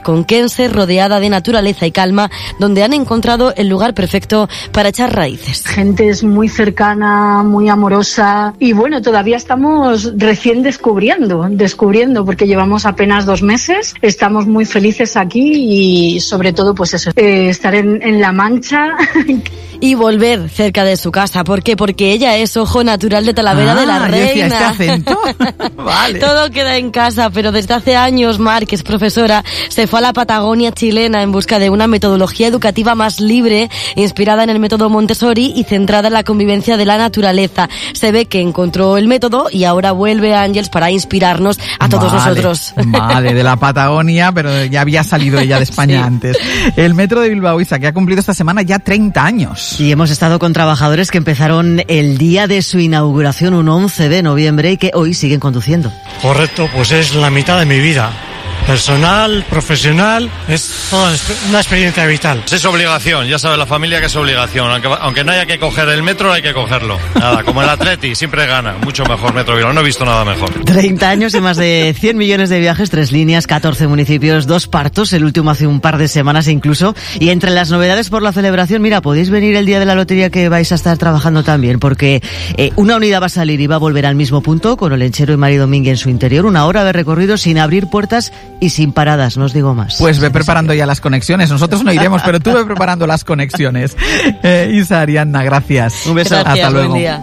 conquense, rodeada de naturaleza y calma, donde han encontrado el lugar perfecto para echar raíces. Gente es muy cercana, muy amorosa y bueno, todavía estamos recién descubriendo porque llevamos apenas 2 meses, estamos muy felices aquí y sobre todo pues eso, estar en La Mancha. Y volver cerca de su casa. ¿Por qué? Porque ella es ojo natural de Talavera de la Reina. Yo decía, ¿este acento? Vale. Todo queda en casa, pero desde hace años Mar, que es profesora, se fue a la Patagonia chilena en busca de una metodología educativa más libre, inspirada en el método Montessori y centrada en la convivencia de la naturaleza. Se ve que encontró el método y ahora vuelve a Ángels para inspirarnos a todos nosotros. Vale, de la Patagonia, pero ya había salido ella de España antes. El Metro de Bilbao, Isa, que ha cumplido esta semana ya 30 años. Y hemos estado con trabajadores que empezaron el día de su inauguración, un 11 de noviembre, y que hoy siguen conduciendo. Correcto, pues es la mitad de mi vida. Personal, profesional, es toda una experiencia vital. Es obligación, ya sabe la familia que es obligación. Aunque no haya que coger el metro, hay que cogerlo. Nada, como el Atleti, siempre gana. Mucho mejor Metro Bilbao, no he visto nada mejor. 30 años y más de 100 millones de viajes, 3 líneas, 14 municipios, 2 partos, el último hace un par de semanas incluso. Y entre las novedades por la celebración, mira, podéis venir el día de la lotería que vais a estar trabajando también, porque una unidad va a salir y va a volver al mismo punto, con Olenchero y Mari Domínguez en su interior, 1 hora de recorrido sin abrir puertas y sin paradas, no os digo más. Pues ve preparando ya las conexiones. Nosotros no iremos, pero tú ve preparando las conexiones. Isa, Ariadna, gracias. Un beso. Gracias, hasta luego. Buen día.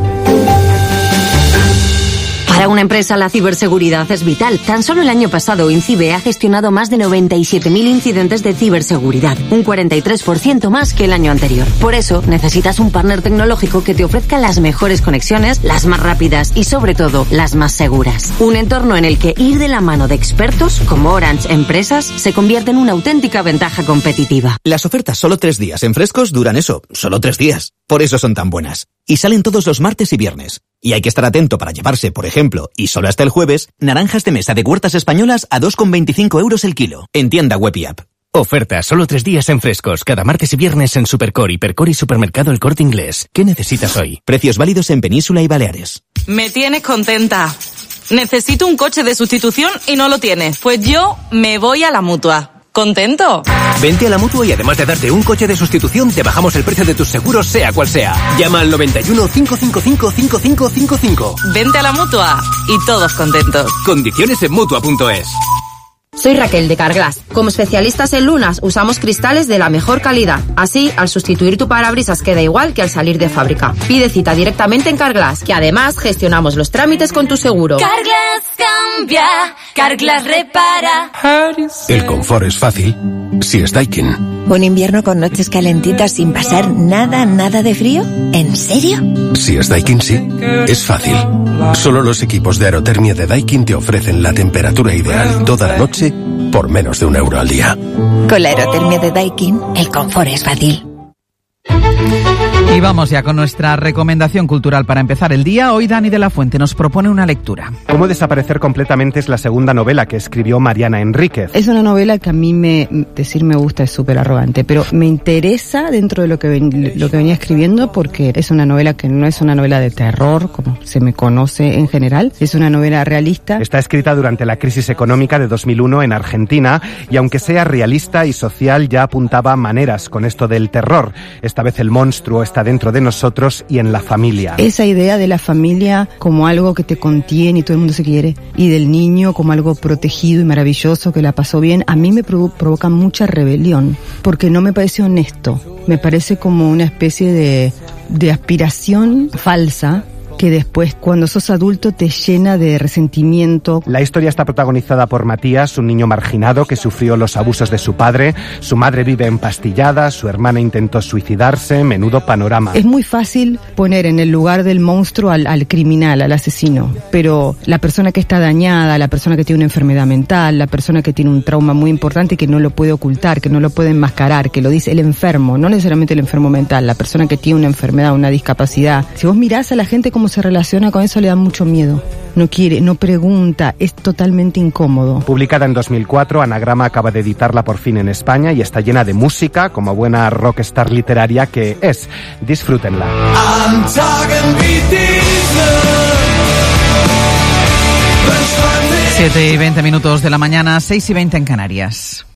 Para una empresa la ciberseguridad es vital. Tan solo el año pasado INCIBE ha gestionado más de 97.000 incidentes de ciberseguridad, un 43% más que el año anterior. Por eso necesitas un partner tecnológico que te ofrezca las mejores conexiones, las más rápidas y sobre todo las más seguras. Un entorno en el que ir de la mano de expertos como Orange Empresas se convierte en una auténtica ventaja competitiva. Las ofertas solo 3 días en Frescos duran eso, solo 3 días. Por eso son tan buenas. Y salen todos los martes y viernes. Y hay que estar atento para llevarse, por ejemplo, y solo hasta el jueves, naranjas de mesa de Huertas Españolas a 2,25 euros el kilo. En tienda web y app. Oferta solo 3 días en Frescos, cada martes y viernes en Supercor, Hipercor y Supermercado El Corte Inglés. ¿Qué necesitas hoy? Precios válidos en Península y Baleares. Me tienes contenta. Necesito un coche de sustitución y no lo tienes. Pues yo me voy a la Mutua. ¿Contento? Vente a la Mutua y además de darte un coche de sustitución, te bajamos el precio de tus seguros, sea cual sea. Llama al 91 555 5555. Vente a la Mutua y todos contentos. Condiciones en Mutua.es. Soy Raquel de Carglass. Como especialistas en lunas, usamos cristales de la mejor calidad. Así, al sustituir tu parabrisas queda igual que al salir de fábrica. Pide cita directamente en Carglass, que además gestionamos los trámites con tu seguro. Carglass cambia, Carglass repara. El confort es fácil si es Daikin. ¿Un invierno con noches calentitas sin pasar nada de frío? ¿En serio? Si es Daikin, sí. Es fácil. Solo los equipos de aerotermia de Daikin te ofrecen la temperatura ideal toda la noche por menos de €1 al día. Con la aerotermia de Daikin, el confort es fácil. Y vamos ya con nuestra recomendación cultural para empezar el día. Hoy Dani de la Fuente nos propone una lectura. Cómo desaparecer completamente es la segunda novela que escribió Mariana Enríquez. Es una novela que a mí decir me gusta es súper arrogante, pero me interesa dentro de lo que venía escribiendo, porque es una novela que no es una novela de terror, como se me conoce en general, es una novela realista. Está escrita durante la crisis económica de 2001 en Argentina, y aunque sea realista y social, ya apuntaba maneras con esto del terror. Esta vez el monstruo está dentro de nosotros y en la familia. Esa idea de la familia como algo que te contiene y todo el mundo se quiere, y del niño como algo protegido y maravilloso que la pasó bien, a mí me provoca mucha rebelión, porque no me parece honesto. Me parece como una especie de aspiración falsa que después, cuando sos adulto, te llena de resentimiento. La historia está protagonizada por Matías, un niño marginado que sufrió los abusos de su padre. Su madre vive empastillada, su hermana intentó suicidarse, menudo panorama. Es muy fácil poner en el lugar del monstruo al criminal, al asesino, pero la persona que está dañada, la persona que tiene una enfermedad mental, la persona que tiene un trauma muy importante y que no lo puede ocultar, que no lo puede enmascarar, que lo dice el enfermo, no necesariamente el enfermo mental, la persona que tiene una enfermedad, una discapacidad. Si vos mirás a la gente cómo se relaciona con eso, le da mucho miedo. No quiere, no pregunta, es totalmente incómodo. Publicada en 2004, Anagrama acaba de editarla por fin en España y está llena de música, como buena rockstar literaria que es. Disfrútenla. 7:20 de la mañana, 6:20 en Canarias.